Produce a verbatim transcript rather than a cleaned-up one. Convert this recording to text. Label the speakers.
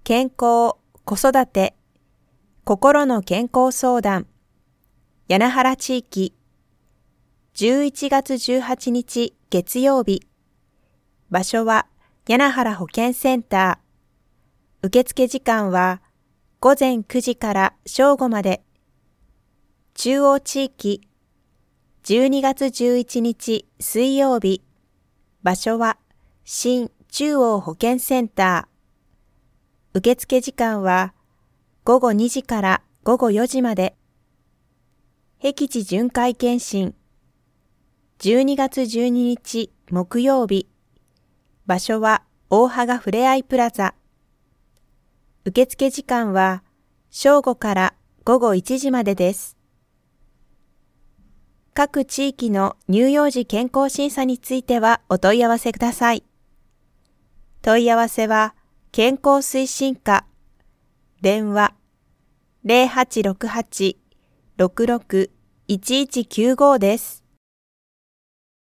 Speaker 1: 健康、子育て、心の健康相談、柳原地域、じゅういちがつじゅうはちにち月曜日、場所は柳原保健センター、受付時間はごぜんくじから正午まで、中央地域、じゅうにがつじゅういちにち水曜日、場所は新中央保健センター、受付時間はごごにじからごごよじまで。僻地巡回検診、じゅうにがつじゅうににち木曜日、場所は大芳ふれあいプラザ。受付時間は正午からごごいちじまでです。各地域の乳幼児健康審査についてはお問い合わせください。問い合わせは健康推進課、電話ゼロはちろくはち ろくろく いちいちきゅうごです。